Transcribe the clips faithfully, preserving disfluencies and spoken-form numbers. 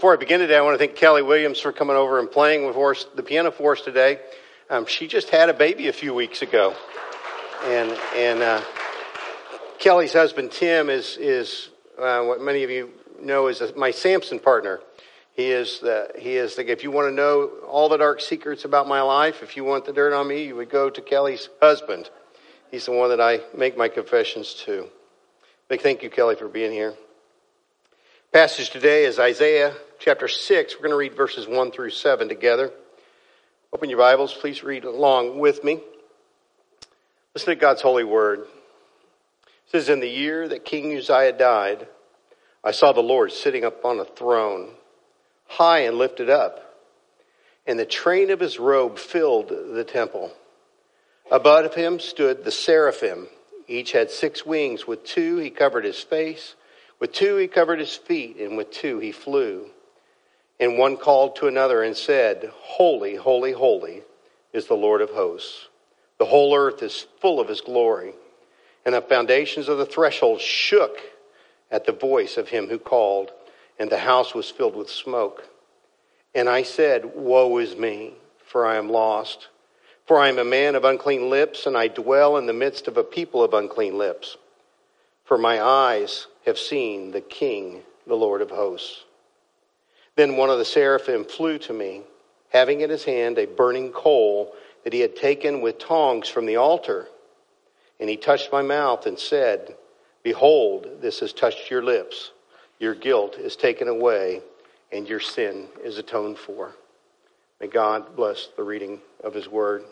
Before I begin today, I want to thank Kelly Williams for coming over and playing with us, the piano for us today. Um, she just had a baby a few weeks ago. And and uh, Kelly's husband, Tim, is, is uh, what many of you know is my Samson partner. He is the, he is the, if you want to know all the dark secrets about my life, if you want the dirt on me, you would go to Kelly's husband. He's the one that I make my confessions to. Big thank you, Kelly, for being here. Passage today is Isaiah chapter six. We're going to read verses one through seven together. Open your Bibles. Please read along with me. Listen to God's holy word. It says, in the year that King Uzziah died, I saw the Lord sitting up on a throne, high and lifted up, and the train of his robe filled the temple. Above him stood the seraphim. Each had six wings. With two he covered his face, with two he covered his feet, and with two he flew. And one called to another and said, Holy, holy, holy is the Lord of hosts. The whole earth is full of his glory. And the foundations of the threshold shook at the voice of him who called, and the house was filled with smoke. And I said, Woe is me, for I am lost. For I am a man of unclean lips, and I dwell in the midst of a people of unclean lips. For my eyes have seen the King, the Lord of hosts. Then one of the seraphim flew to me, having in his hand a burning coal that he had taken with tongs from the altar. And he touched my mouth and said, Behold, this has touched your lips. Your guilt is taken away, and your sin is atoned for. May God bless the reading of his word.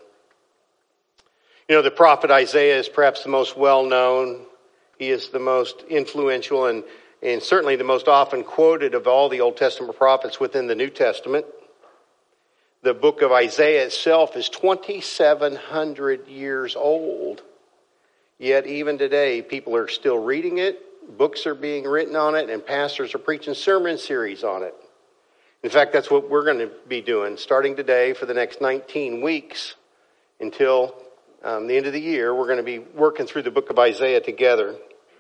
You know, the prophet Isaiah is perhaps the most well-known. He is the most influential and, and certainly the most often quoted of all the Old Testament prophets within the New Testament. The book of Isaiah itself is twenty-seven hundred years old. Yet even today, people are still reading it. Books are being written on it, and pastors are preaching sermon series on it. In fact, that's what we're going to be doing starting today for the next nineteen weeks until um, the end of the year. We're going to be working through the book of Isaiah together.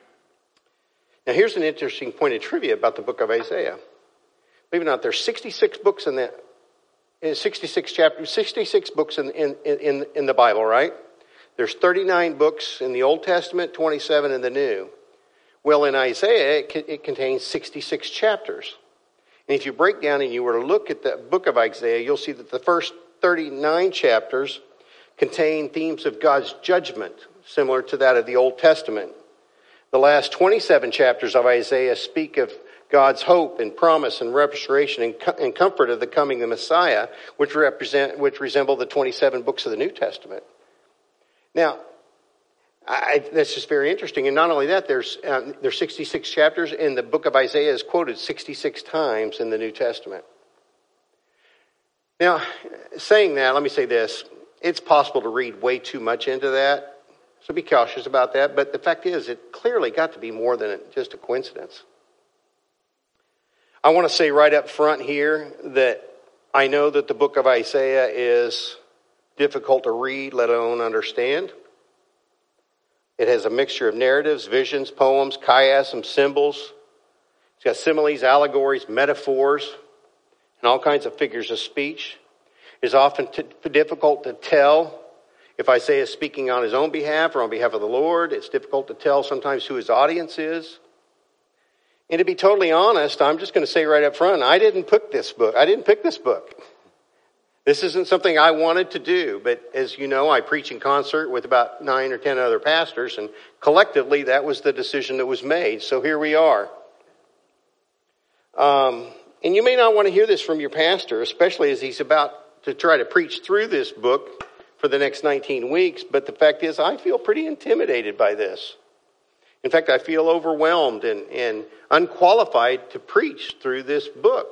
Now, here's an interesting point of trivia about the book of Isaiah. Believe it or not, there's sixty-six books in the sixty-six chapters, sixty-six books in in in, in the Bible, right? There's thirty-nine books in the Old Testament, twenty-seven in the New. Well, in Isaiah, it, it contains sixty-six chapters. And if you break down and you were to look at the book of Isaiah, you'll see that the first thirty-nine chapters contain themes of God's judgment, similar to that of the Old Testament. The last twenty-seven chapters of Isaiah speak of God's hope and promise and restoration and, co- and comfort of the coming of the Messiah, which represent, which resemble the twenty-seven books of the New Testament. Now, I, that's just very interesting. And not only that, there's um, there's sixty-six chapters, and the book of Isaiah is quoted sixty-six times in the New Testament. Now, saying that, let me say this. It's possible to read way too much into that, so be cautious about that. But the fact is, it clearly got to be more than just a coincidence. I want to say right up front here that I know that the book of Isaiah is difficult to read, let alone understand. It has a mixture of narratives, visions, poems, chiasms, symbols. It's got similes, allegories, metaphors, and all kinds of figures of speech. It's often t- difficult to tell if Isaiah is speaking on his own behalf or on behalf of the Lord. It's difficult to tell sometimes who his audience is. And to be totally honest, I'm just going to say right up front, I didn't pick this book. I didn't pick this book. This isn't something I wanted to do, but as you know, I preach in concert with about nine or ten other pastors, and collectively that was the decision that was made. So here we are. Um, and you may not want to hear this from your pastor, especially as he's about to try to preach through this book for the next nineteen weeks, but the fact is I feel pretty intimidated by this. In fact, I feel overwhelmed and, and unqualified to preach through this book.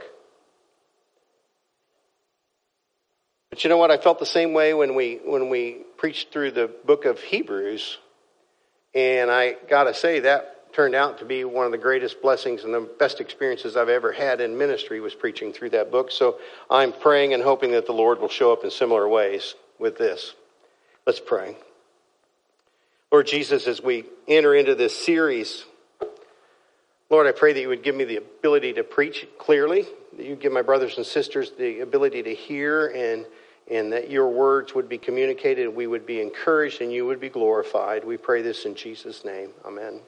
But you know what? I felt the same way when we when we preached through the book of Hebrews. And I got to say, that turned out to be one of the greatest blessings and the best experiences I've ever had in ministry was preaching through that book. So I'm praying and hoping that the Lord will show up in similar ways with this. Let's pray. Lord Jesus, as we enter into this series Lord, I pray that you would give me the ability to preach clearly, that you give my brothers and sisters the ability to hear, and, and that your words would be communicated, we would be encouraged, and you would be glorified. We pray this in Jesus' name. Amen.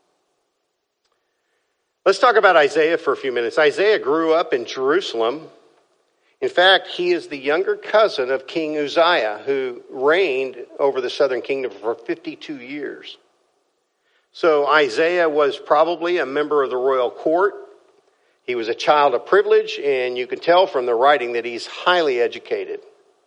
Let's talk about Isaiah for a few minutes. Isaiah grew up in Jerusalem. In fact, he is the younger cousin of King Uzziah, who reigned over the southern kingdom for fifty-two years. So Isaiah was probably a member of the royal court. He was a child of privilege, and you can tell from the writing that he's highly educated.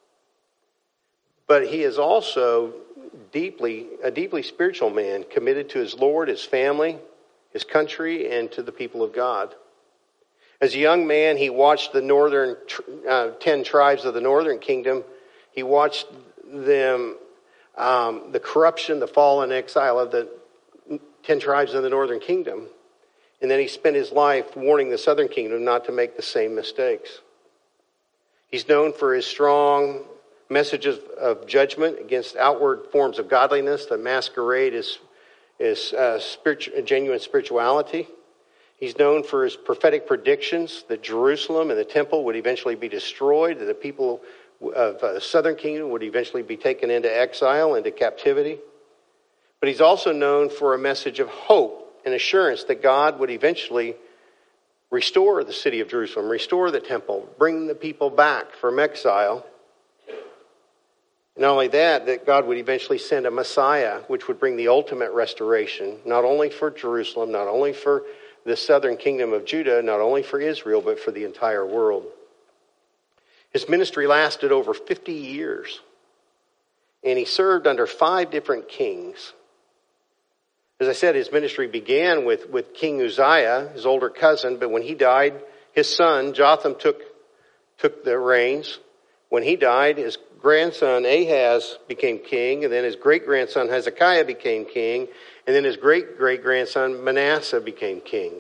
But he is also deeply a deeply spiritual man, committed to his Lord, his family, his country, and to the people of God. As a young man, he watched the northern uh, ten tribes of the northern kingdom. He watched them, um, the corruption, the fall and exile of the ten tribes of the northern kingdom. And then he spent his life warning the southern kingdom not to make the same mistakes. He's known for his strong messages of judgment against outward forms of godliness that masquerade as is uh, spiritual, genuine spirituality. He's known for his prophetic predictions that Jerusalem and the temple would eventually be destroyed, that the people of the uh, southern kingdom would eventually be taken into exile, into captivity. But he's also known for a message of hope and assurance that God would eventually restore the city of Jerusalem, restore the temple, bring the people back from exile. Not only that, that God would eventually send a Messiah, which would bring the ultimate restoration, not only for Jerusalem, not only for the southern kingdom of Judah, not only for Israel, but for the entire world. His ministry lasted over fifty years, and he served under five different kings. As I said, his ministry began with, with King Uzziah, his older cousin, but when he died, his son Jotham took, took the reins. When he died, his grandson Ahaz became king, and then his great-grandson Hezekiah became king, and then his great-great-grandson Manasseh became king.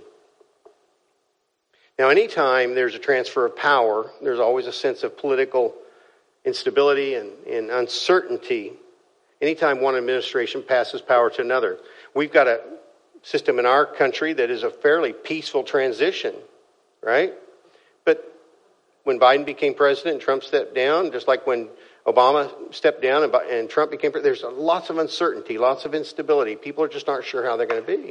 Now, anytime there's a transfer of power, there's always a sense of political instability and, and uncertainty. Anytime one administration passes power to another. We've got a system in our country that is a fairly peaceful transition, right? But when Biden became president and Trump stepped down, just like when Obama stepped down and, and Trump became president, there's lots of uncertainty, lots of instability. People are just not sure how they're going to be.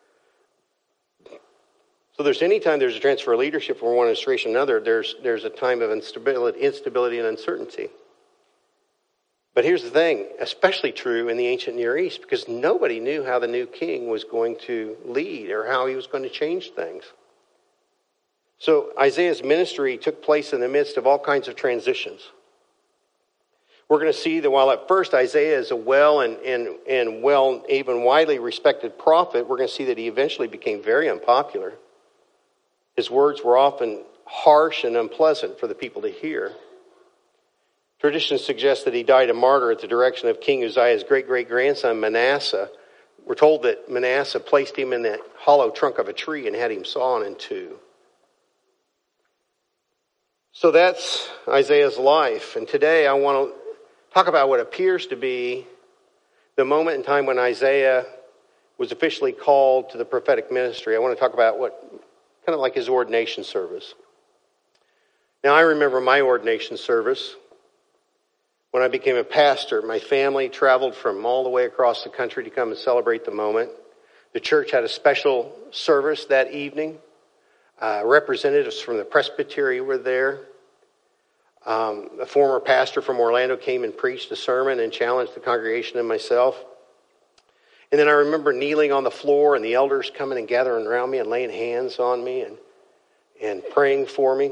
So there's any time there's a transfer of leadership from one administration to another, there's there's a time of instability, instability and uncertainty. But here's the thing, especially true in the ancient Near East, because nobody knew how the new king was going to lead or how he was going to change things. So Isaiah's ministry took place in the midst of all kinds of transitions. We're going to see that while at first Isaiah is a well and, and, and well, even widely respected prophet, we're going to see that he eventually became very unpopular. His words were often harsh and unpleasant for the people to hear. Tradition suggests that he died a martyr at the direction of King Uzziah's great-great-grandson Manasseh. We're told that Manasseh placed him in the hollow trunk of a tree and had him sawn in two. So that's Isaiah's life. And today I want to talk about what appears to be the moment in time when Isaiah was officially called to the prophetic ministry. I want to talk about what, kind of like his ordination service. Now, I remember my ordination service. When I became a pastor, my family traveled from all the way across the country to come and celebrate the moment. The church had a special service that evening. Uh, representatives from the presbytery were there. Um, a former pastor from Orlando came and preached a sermon and challenged the congregation and myself. And then I remember kneeling on the floor and the elders coming and gathering around me and laying hands on me and, and praying for me.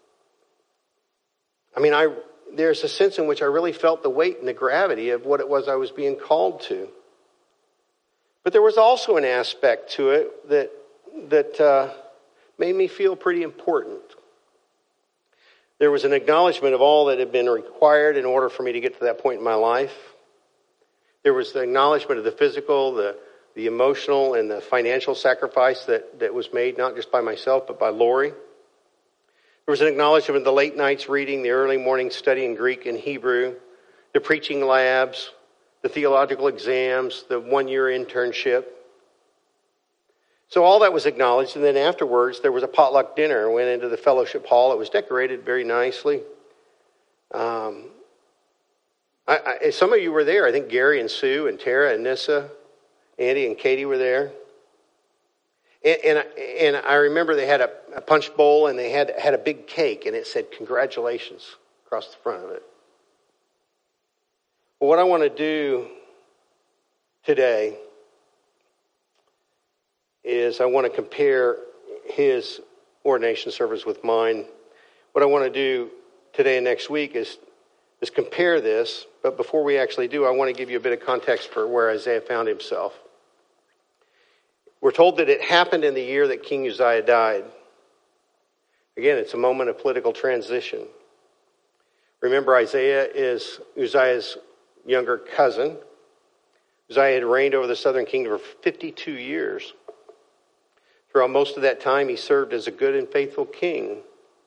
I mean, I... There's a sense in which I really felt the weight and the gravity of what it was I was being called to. But there was also an aspect to it that that uh, made me feel pretty important. There was an acknowledgement of all that had been required in order for me to get to that point in my life. There was the acknowledgement of the physical, the, the emotional, and the financial sacrifice that, that was made, not just by myself, but by Lori. There was an acknowledgement of the late nights reading, the early morning study in Greek and Hebrew, the preaching labs, the theological exams, the one-year internship. So all that was acknowledged, and then afterwards there was a potluck dinner. I went into the fellowship hall. It was decorated very nicely. Um, I, I, some of you were there. I think Gary and Sue and Tara and Nissa, Andy and Katie were there. And, and, and I remember they had a, a punch bowl and they had, had a big cake, and it said congratulations across the front of it. Well, what I want to do today is I want to compare his ordination service with mine. What I want to do today and next week is, is compare this. But before we actually do, I want to give you a bit of context for where Isaiah found himself. We're told that it happened in the year that King Uzziah died. Again, it's a moment of political transition. Remember, Isaiah is Uzziah's younger cousin. Uzziah had reigned over the southern kingdom for fifty-two years. Throughout most of that time, he served as a good and faithful king.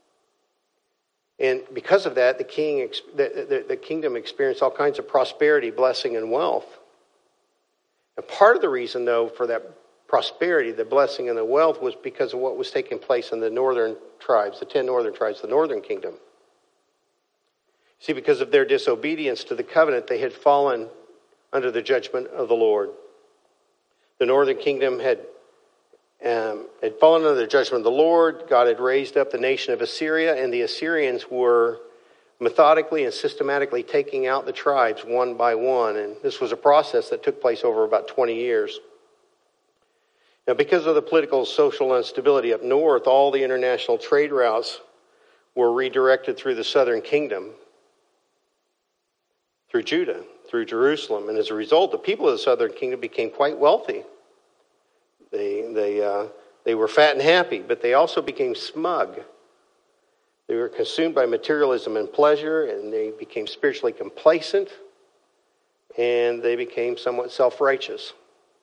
And because of that, the king, the, the, the kingdom experienced all kinds of prosperity, blessing, and wealth. And part of the reason, though, for that prosperity, the blessing, and the wealth was because of what was taking place in the northern tribes, the ten northern tribes, the northern kingdom. See, because of their disobedience to the covenant, they had fallen under the judgment of the Lord. The northern kingdom had, um, had fallen under the judgment of the Lord. God had raised up the nation of Assyria, and the Assyrians were methodically and systematically taking out the tribes one by one. And this was a process that took place over about twenty years. Now, because of the political and social instability up north, all the international trade routes were redirected through the southern kingdom, through Judah, through Jerusalem. And as a result, the people of the southern kingdom became quite wealthy. They, they, uh, they were fat and happy, but they also became smug. They were consumed by materialism and pleasure, and they became spiritually complacent, and they became somewhat self-righteous.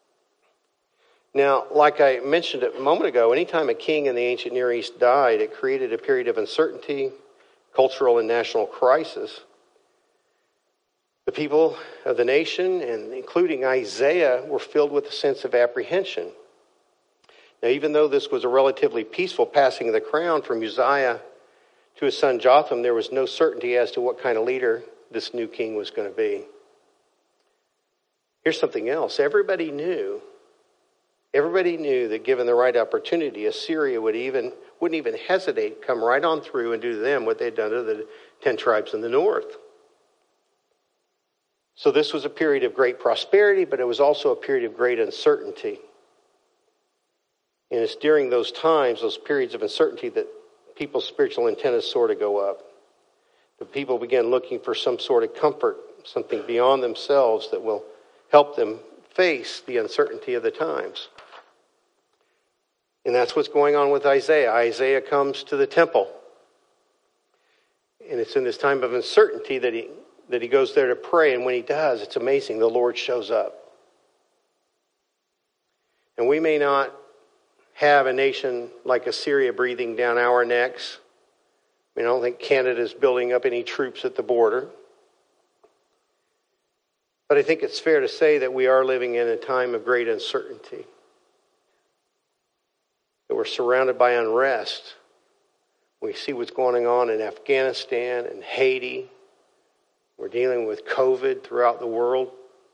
Now, like I mentioned a moment ago, anytime a king in the ancient Near East died, it created a period of uncertainty, cultural and national crisis. The people of the nation, and including Isaiah, were filled with a sense of apprehension. Now, even though this was a relatively peaceful passing of the crown from Uzziah to his son Jotham, there was no certainty as to what kind of leader this new king was going to be. Here's something else. Everybody knew, everybody knew that given the right opportunity, Assyria would even, wouldn't even hesitate, come right on through and do to them what they'd done to the ten tribes in the north. So this was a period of great prosperity, but it was also a period of great uncertainty. And it's during those times, those periods of uncertainty, that people's spiritual antennas sort of go up. The people begin looking for some sort of comfort, something beyond themselves that will help them face the uncertainty of the times. And that's what's going on with Isaiah. Isaiah comes to the temple. And it's in this time of uncertainty that he that he goes there to pray. And when he does, it's amazing. The Lord shows up. And we may not have a nation like Assyria breathing down our necks. I mean, I don't think Canada's building up any troops at the border. But I think it's fair to say that we are living in a time of great uncertainty. That we're surrounded by unrest. We see what's going on in Afghanistan and Haiti. We're dealing with COVID throughout the world.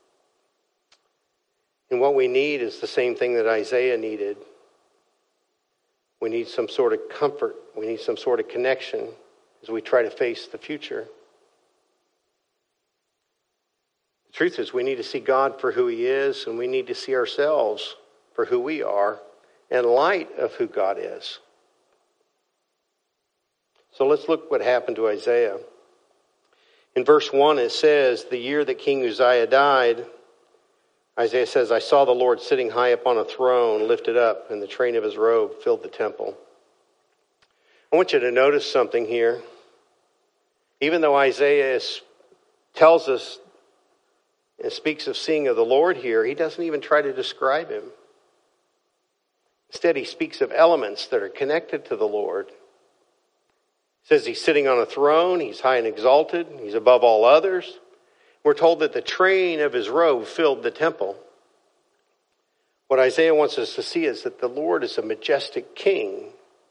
And what we need is the same thing that Isaiah needed. We need some sort of comfort. We need some sort of connection as we try to face the future. The truth is, we need to see God for who he is, and we need to see ourselves for who we are in light of who God is. So let's look what happened to Isaiah. In verse one, it says, the year that King Uzziah died, Isaiah says, I saw the Lord sitting high upon a throne, lifted up, and the train of his robe filled the temple. I want you to notice something here. Even though Isaiah is, tells us and speaks of seeing of the Lord here, he doesn't even try to describe him. Instead, he speaks of elements that are connected to the Lord. It says he's sitting on a throne, he's high and exalted, he's above all others. We're told that the train of his robe filled the temple. What Isaiah wants us to see is that the Lord is a majestic king.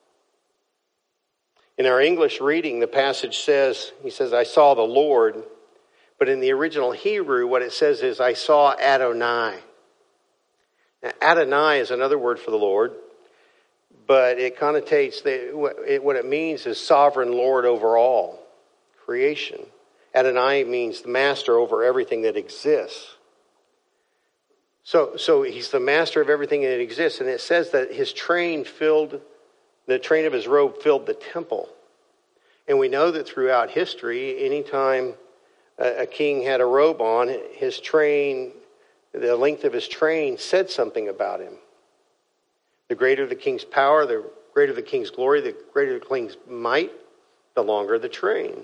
In our English reading, the passage says, he says, I saw the Lord. But in the original Hebrew, what it says is, I saw Adonai. Now, Adonai is another word for the Lord, but it connotates, that what it means is sovereign Lord over all creation. Adonai means the master over everything that exists. So, so he's the master of everything that exists, and it says that his train filled, the train of his robe filled the temple. And we know that throughout history, anytime a, a king had a robe on, his train, the length of his train said something about him. The greater the king's power, the greater the king's glory, the greater the king's might, the longer the train.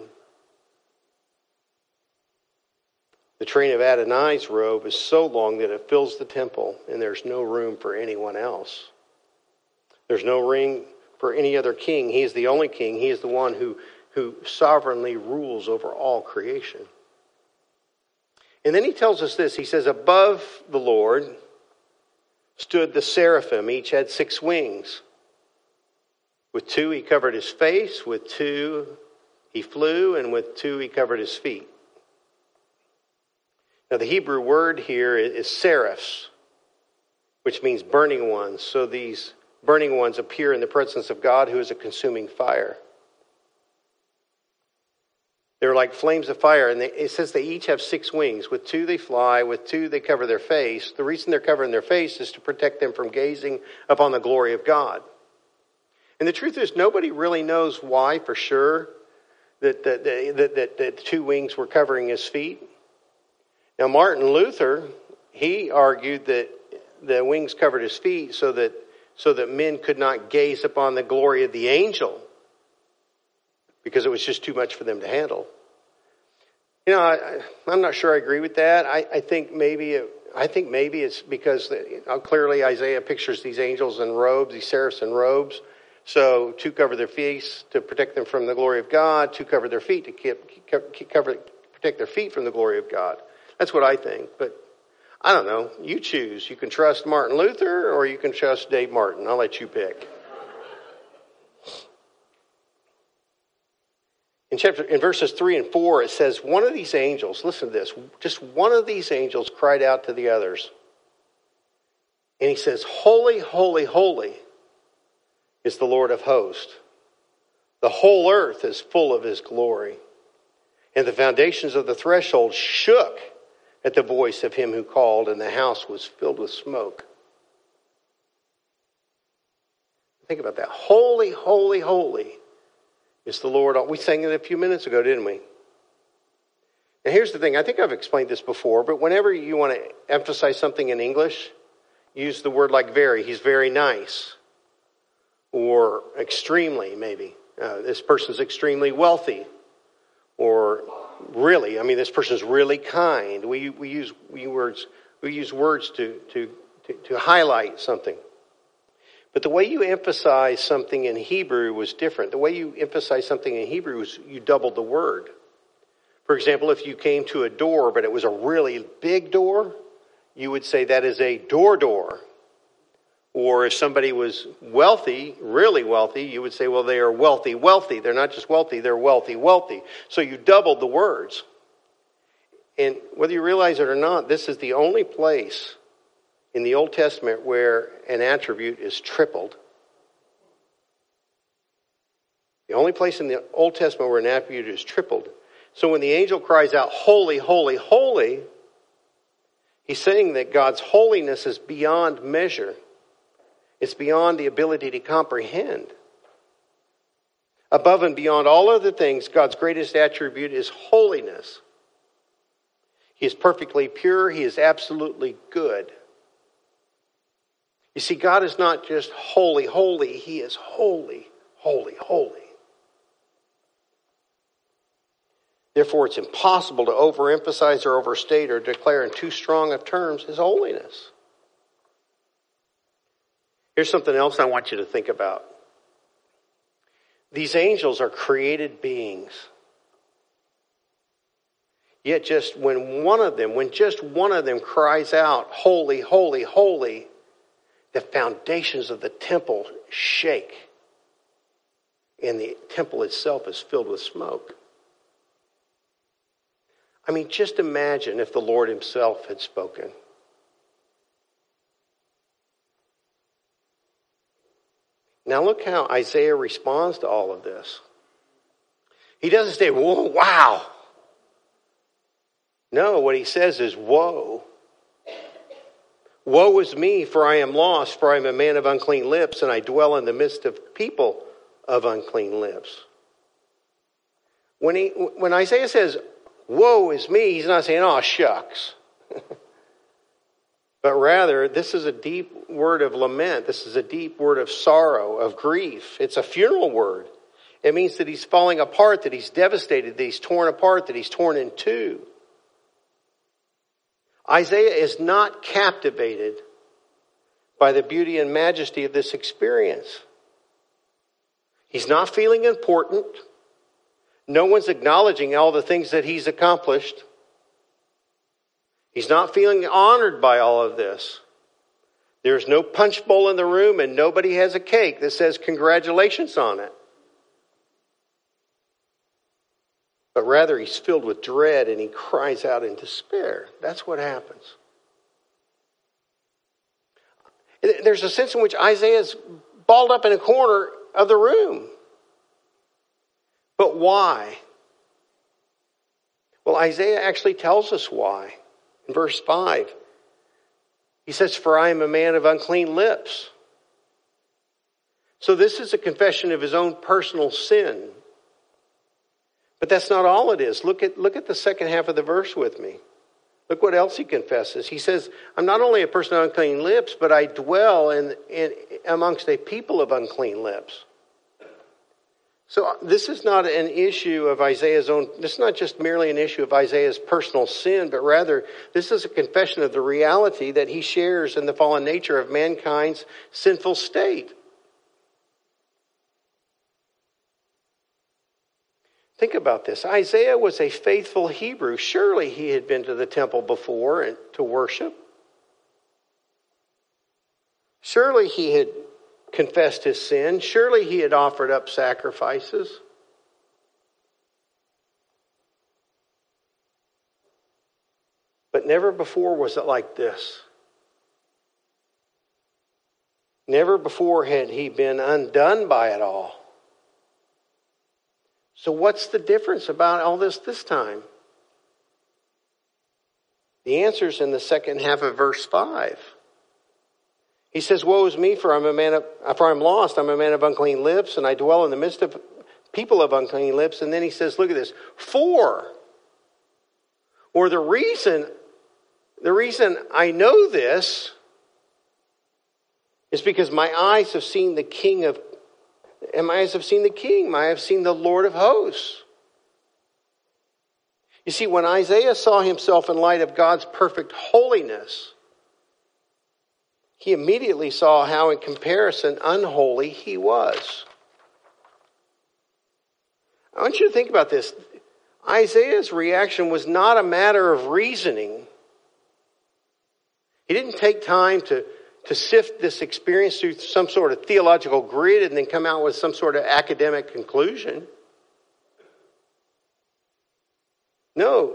The train of Adonai's robe is so long that it fills the temple, and there's no room for anyone else. There's no room for any other king. He is the only king. He is the one who, who sovereignly rules over all creation. And then he tells us this. He says, above the Lord stood the seraphim. Each had six wings. With two he covered his face. With two he flew. And with two he covered his feet. Now, the Hebrew word here is seraphs, which means burning ones. So these burning ones appear in the presence of God, who is a consuming fire. They're like flames of fire, and they, it says they each have six wings. With two they fly, with two they cover their face. The reason they're covering their face is to protect them from gazing upon the glory of God. And the truth is, nobody really knows why for sure that, that, that, that, that, that the two wings were covering his feet. Now, Martin Luther, he argued that the wings covered his feet so that so that men could not gaze upon the glory of the angel, because it was just too much for them to handle. You know, I, I'm not sure I agree with that. I, I think maybe it, I think maybe it's because the, you know, clearly Isaiah pictures these angels in robes, these seraphs in robes. So two cover their face to protect them from the glory of God. Two cover their feet to keep, keep, cover protect their feet from the glory of God. That's what I think, but I don't know. You choose. You can trust Martin Luther or you can trust Dave Martin. I'll let you pick. In chapter, in verses three and four, it says, one of these angels, listen to this, just one of these angels cried out to the others. And he says, holy, holy, holy is the Lord of hosts. The whole earth is full of his glory. And the foundations of the threshold shook at the voice of him who called, and the house was filled with smoke. Think about that. Holy, holy, holy is the Lord. We sang it a few minutes ago, didn't we? Now here's the thing. I think I've explained this before, but whenever you want to emphasize something in English, use the word like very. He's very nice. Or extremely, maybe. Uh, this person's extremely wealthy. Or really, I mean, this person's really kind. We we use we words we use words to, to to to highlight something. But the way you emphasize something in Hebrew was different. The way you emphasize something in Hebrew was you doubled the word. For example, if you came to a door, but it was a really big door, you would say that is a door door. Or if somebody was wealthy, really wealthy, you would say, well, they are wealthy, wealthy. They're not just wealthy, they're wealthy, wealthy. So you doubled the words. And whether you realize it or not, this is the only place in the Old Testament where an attribute is tripled. The only place in the Old Testament where an attribute is tripled. So when the angel cries out, holy, holy, holy, he's saying that God's holiness is beyond measure. It's beyond the ability to comprehend. Above and beyond all other things, God's greatest attribute is holiness. He is perfectly pure. He is absolutely good. You see, God is not just holy, holy. He is holy, holy, holy. Therefore, it's impossible to overemphasize or overstate or declare in too strong of terms his holiness. Here's something else I want you to think about. These angels are created beings. Yet just when one of them, when just one of them cries out, holy, holy, holy, the foundations of the temple shake, and the temple itself is filled with smoke. I mean, just imagine if the Lord himself had spoken. Now look how Isaiah responds to all of this. He doesn't say, whoa, wow. No, what he says is, woe. Woe is me, for I am lost, for I am a man of unclean lips, and I dwell in the midst of people of unclean lips. When he, when Isaiah says, woe is me, he's not saying, oh, shucks. But rather, this is a deep word of lament. This is a deep word of sorrow, of grief. It's a funeral word. It means that he's falling apart, that he's devastated, that he's torn apart, that he's torn in two. Isaiah is not captivated by the beauty and majesty of this experience. He's not feeling important. No one's acknowledging all the things that he's accomplished. He's not feeling honored by all of this. There's no punch bowl in the room, and nobody has a cake that says congratulations on it. But rather, he's filled with dread and he cries out in despair. That's what happens. There's a sense in which Isaiah's balled up in a corner of the room. But why? Well, Isaiah actually tells us why. In verse five, he says, for I am a man of unclean lips. So this is a confession of his own personal sin. But that's not all it is. Look at, look at the second half of the verse with me. Look what else he confesses. He says, I'm not only a person of unclean lips, but I dwell in, in amongst a people of unclean lips. So this is not an issue of Isaiah's own, this is not just merely an issue of Isaiah's personal sin, but rather this is a confession of the reality that he shares in the fallen nature of mankind's sinful state. Think about this. Isaiah was a faithful Hebrew. Surely he had been to the temple before and to worship. Surely he had confessed his sin. Surely he had offered up sacrifices. But never before was it like this. Never before had he been undone by it all. So what's the difference about all this this time? The answer's in the second half of verse five. He says, woe is me, for I'm a man of, for I'm lost. I'm a man of unclean lips, and I dwell in the midst of people of unclean lips. And then he says, look at this. For, or the reason, the reason I know this is because my eyes have seen the King of, and my eyes have seen the King. My eyes have seen the Lord of hosts. You see, when Isaiah saw himself in light of God's perfect holiness, he immediately saw how, in comparison, unholy he was. I want you to think about this. Isaiah's reaction was not a matter of reasoning. He didn't take time to, to sift this experience through some sort of theological grid and then come out with some sort of academic conclusion. No.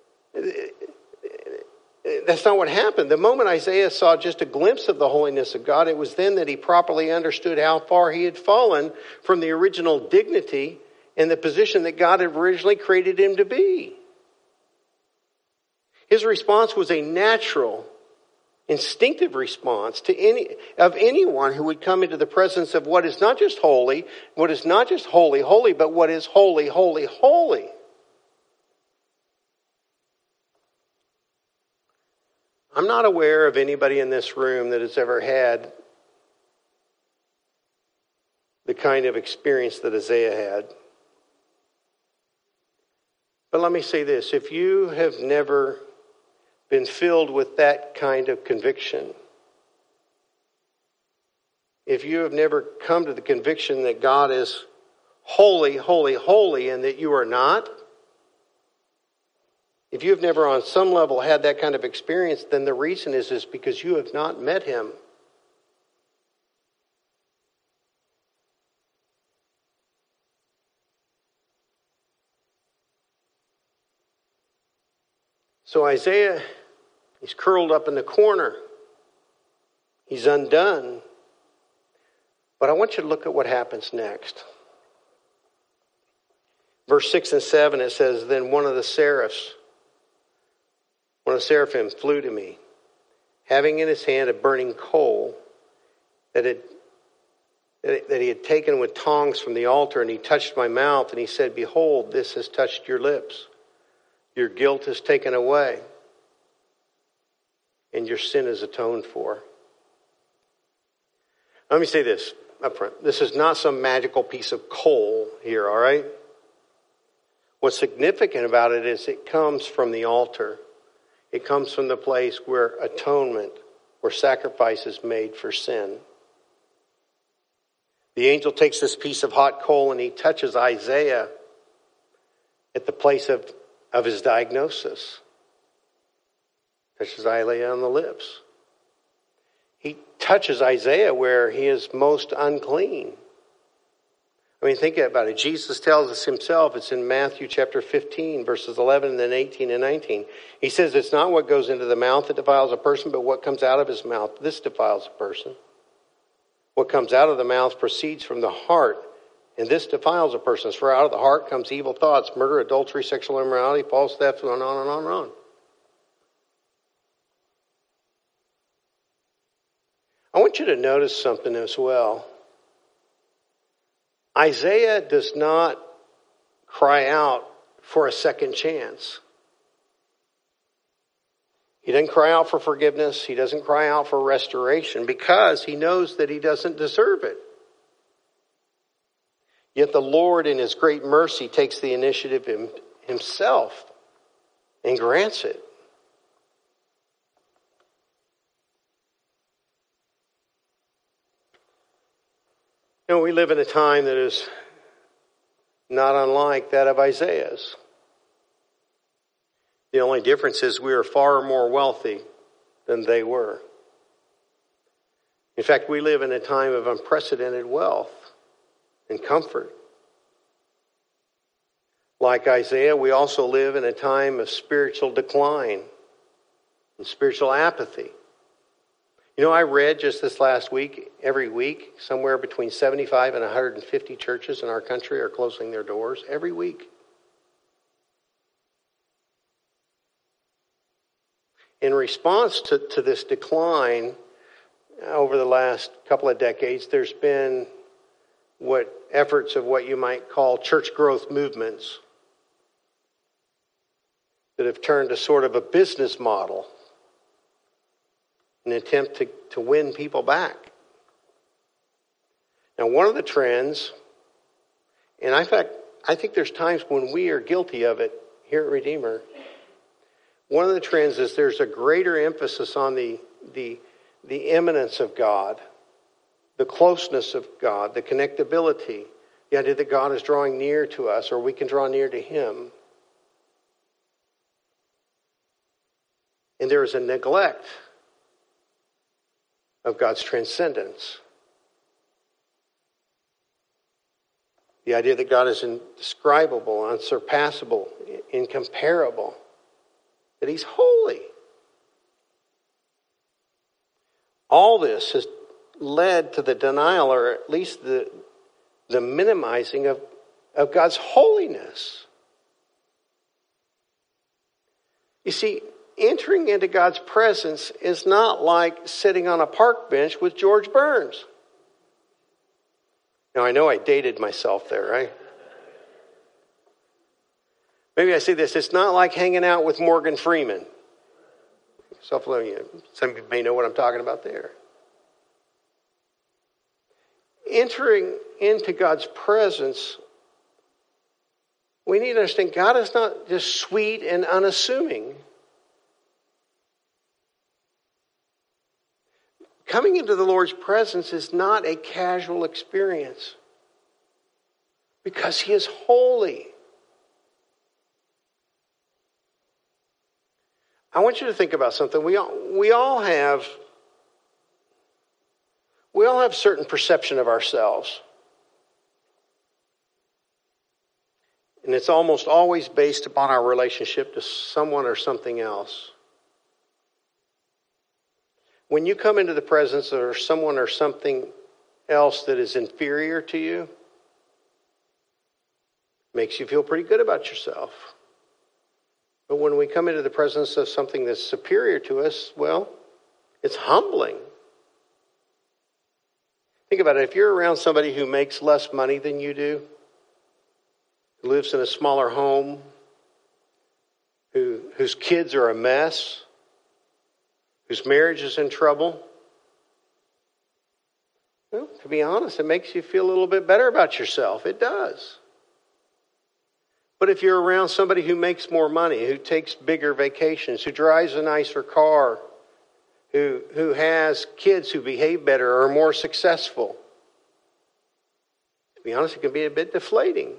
That's not what happened. The moment Isaiah saw just a glimpse of the holiness of God, it was then that he properly understood how far he had fallen from the original dignity and the position that God had originally created him to be. His response was a natural, instinctive response to any of anyone who would come into the presence of what is not just holy, what is not just holy, holy, but what is holy, holy, holy. I'm not aware of anybody in this room that has ever had the kind of experience that Isaiah had. But let me say this. If you have never been filled with that kind of conviction, if you have never come to the conviction that God is holy, holy, holy, and that you are not, if you've never on some level had that kind of experience, then the reason is, is because you have not met him. So Isaiah, he's curled up in the corner. He's undone. But I want you to look at what happens next. Verse six and seven, it says, then one of the seraphs, one of the seraphim flew to me, having in his hand a burning coal that had that he had taken with tongs from the altar, and he touched my mouth, and he said, behold, this has touched your lips. Your guilt is taken away, and your sin is atoned for. Let me say this up front. This is not some magical piece of coal here, all right? What's significant about it is it comes from the altar. It comes from the place where atonement, where sacrifice is made for sin. The angel takes this piece of hot coal and he touches Isaiah at the place of, of his diagnosis. Touches Isaiah on the lips. He touches Isaiah where he is most unclean. I mean, think about it. Jesus tells us himself, it's in Matthew chapter fifteen, verses eleven and then eighteen and nineteen. He says it's not what goes into the mouth that defiles a person, but what comes out of his mouth. This defiles a person. What comes out of the mouth proceeds from the heart, and this defiles a person. For out of the heart comes evil thoughts, murder, adultery, sexual immorality, false theft, and on and on and on and on. I want you to notice something as well. Isaiah does not cry out for a second chance. He doesn't cry out for forgiveness. He doesn't cry out for restoration because he knows that he doesn't deserve it. Yet the Lord in his great mercy takes the initiative himself and grants it. You know, we live in a time that is not unlike that of Isaiah's. The only difference is we are far more wealthy than they were. In fact, we live in a time of unprecedented wealth and comfort. Like Isaiah, we also live in a time of spiritual decline and spiritual apathy. You know, I read just this last week, every week, somewhere between seventy-five and one hundred fifty churches in our country are closing their doors every week. In response to, to this decline over the last couple of decades, there's been what efforts of what you might call church growth movements that have turned to sort of a business model, an attempt to, to win people back. Now, one of the trends, and in fact, I think there's times when we are guilty of it here at Redeemer. One of the trends is there's a greater emphasis on the, the, the immanence of God, the closeness of God, the connectability, the idea that God is drawing near to us or we can draw near to him. And there is a neglect of God's transcendence. The idea that God is indescribable, unsurpassable, incomparable. That he's holy. All this has led to the denial, or at least the, the minimizing of, of God's holiness. You see, entering into God's presence is not like sitting on a park bench with George Burns. Now, I know I dated myself there, right? Maybe I say this, it's not like hanging out with Morgan Freeman. Some of you may know what I'm talking about there. Entering into God's presence, we need to understand God is not just sweet and unassuming. Coming into the Lord's presence is not a casual experience because he is holy. I want you to think about something. We all, we all have we all have certain perception of ourselves. And it's almost always based upon our relationship to someone or something else. When you come into the presence of someone or something else that is inferior to you, it makes you feel pretty good about yourself. But when we come into the presence of something that's superior to us, well, it's humbling. Think about it. If you're around somebody who makes less money than you do, who lives in a smaller home, who, whose kids are a mess, whose marriage is in trouble, well, to be honest, it makes you feel a little bit better about yourself. It does. But if you're around somebody who makes more money, who takes bigger vacations, who drives a nicer car, who, who has kids who behave better or are more successful, to be honest, it can be a bit deflating.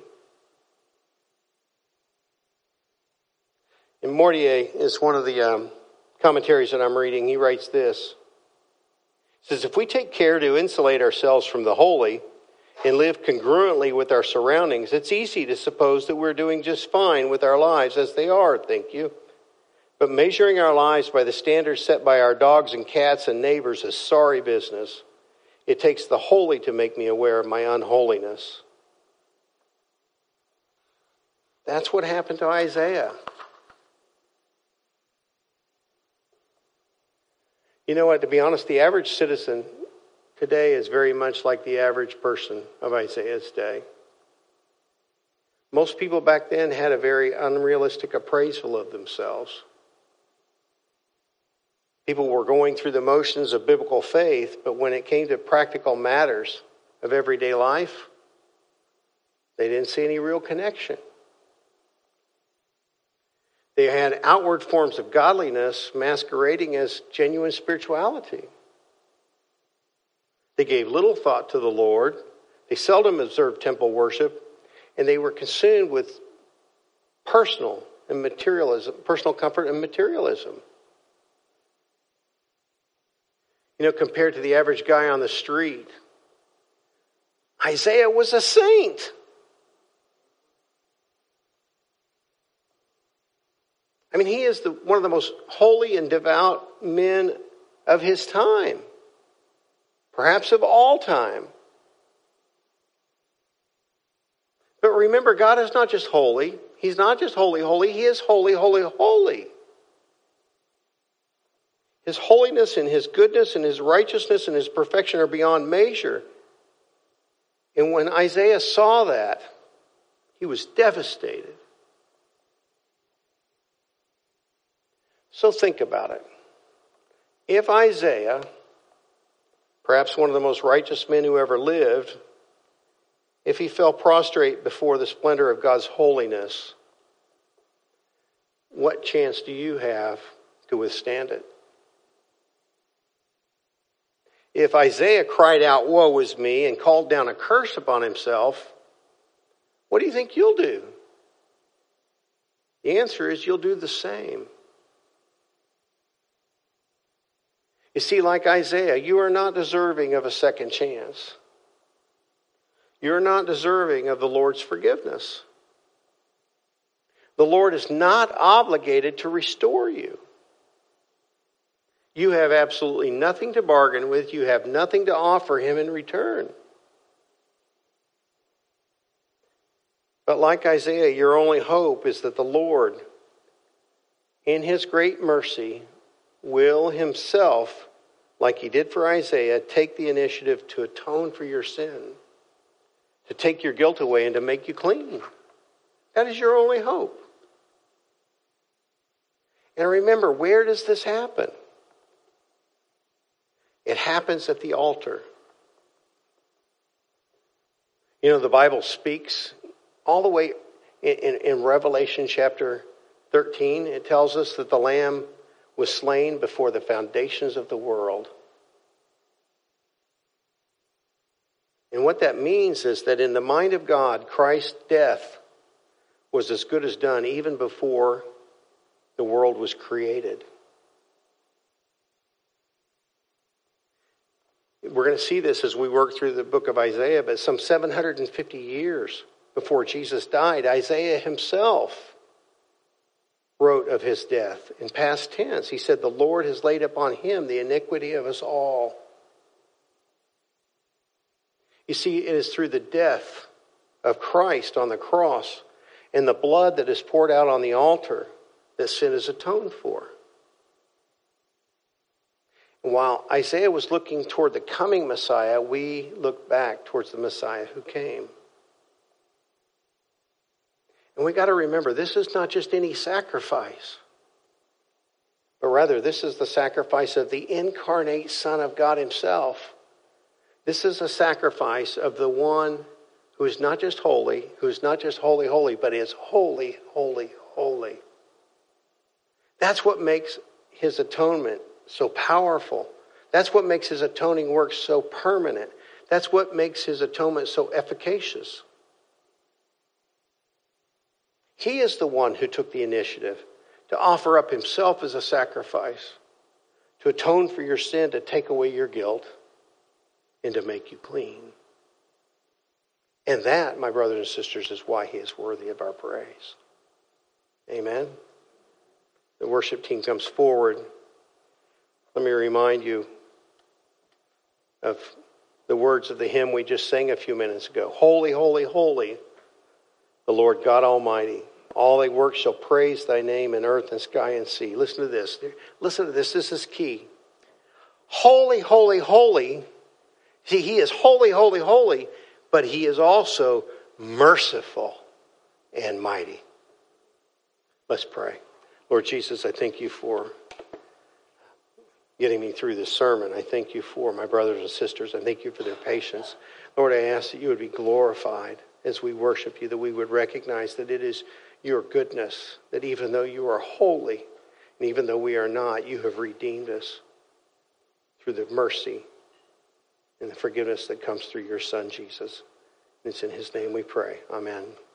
And Mortier is one of the um, commentaries that I'm reading. He writes this. He says, if we take care to insulate ourselves from the holy and live congruently with our surroundings, it's easy to suppose that we're doing just fine with our lives as they are, think you? But measuring our lives by the standards set by our dogs and cats and neighbors is sorry business. It takes the holy to make me aware of my unholiness. That's what happened to Isaiah. You know what, to be honest, the average citizen today is very much like the average person of Isaiah's day. Most people back then had a very unrealistic appraisal of themselves. People were going through the motions of biblical faith, but when it came to practical matters of everyday life, they didn't see any real connection. They had outward forms of godliness masquerading as genuine spirituality. They gave little thought to the Lord. They seldom observed temple worship. And they were consumed with personal and materialism, personal comfort and materialism. You know, compared to the average guy on the street, Isaiah was a saint. I mean, he is the, one of the most holy and devout men of his time. Perhaps of all time. But remember, God is not just holy. He's not just holy, holy. He is holy, holy, holy. His holiness and his goodness and his righteousness and his perfection are beyond measure. And when Isaiah saw that, he was devastated. So think about it. If Isaiah, perhaps one of the most righteous men who ever lived, if he fell prostrate before the splendor of God's holiness, what chance do you have to withstand it? If Isaiah cried out, "Woe is me," and called down a curse upon himself, what do you think you'll do? The answer is you'll do the same. You see, like Isaiah, you are not deserving of a second chance. You're not deserving of the Lord's forgiveness. The Lord is not obligated to restore you. You have absolutely nothing to bargain with. You have nothing to offer him in return. But like Isaiah, your only hope is that the Lord, in his great mercy, will himself, like he did for Isaiah, take the initiative to atone for your sin, to take your guilt away and to make you clean. That is your only hope. And remember, where does this happen? It happens at the altar. You know, the Bible speaks all the way in, in, in Revelation chapter thirteen. It tells us that the Lamb was slain before the foundations of the world. And what that means is that in the mind of God, Christ's death was as good as done even before the world was created. We're going to see this as we work through the book of Isaiah, but some seven hundred fifty years before Jesus died, Isaiah himself wrote of his death in past tense. He said, the Lord has laid upon him the iniquity of us all. You see, it is through the death of Christ on the cross and the blood that is poured out on the altar that sin is atoned for. And while Isaiah was looking toward the coming Messiah, we look back towards the Messiah who came. And we got to remember, this is not just any sacrifice, but rather this is the sacrifice of the incarnate Son of God himself. This is a sacrifice of the one who is not just holy, who is not just holy, holy, but is holy, holy, holy. That's what makes his atonement so powerful. That's what makes his atoning work so permanent. That's what makes his atonement so efficacious. He is the one who took the initiative to offer up himself as a sacrifice, to atone for your sin, to take away your guilt, and to make you clean. And that, my brothers and sisters, is why he is worthy of our praise. Amen. The worship team comes forward. Let me remind you of the words of the hymn we just sang a few minutes ago. Holy, holy, holy, the Lord God Almighty. All thy works shall praise thy name in earth and sky and sea. Listen to this. Listen to this. This is key. Holy, holy, holy. See, he is holy, holy, holy, but he is also merciful and mighty. Let's pray. Lord Jesus, I thank you for getting me through this sermon. I thank you for my brothers and sisters. I thank you for their patience. Lord, I ask that you would be glorified as we worship you, that we would recognize that it is your goodness, that even though you are holy, and even though we are not, you have redeemed us through the mercy and the forgiveness that comes through your Son, Jesus. It's in his name we pray. Amen.